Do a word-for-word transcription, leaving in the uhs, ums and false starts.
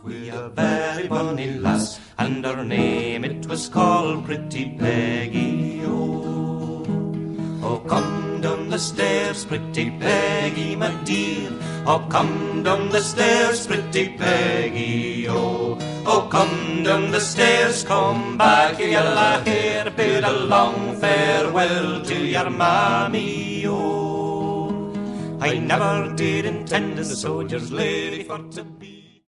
wi' a very bonny lass, and her name it was called Pretty Peggy, oh. Oh, come down the stairs, Pretty Peggy, my dear. Oh, come down the stairs, Pretty Peggy, oh. Oh, come down the stairs, come back, you yellow hair, bid a long farewell to your mammy, oh. I never did intend as a soldier's lady for to be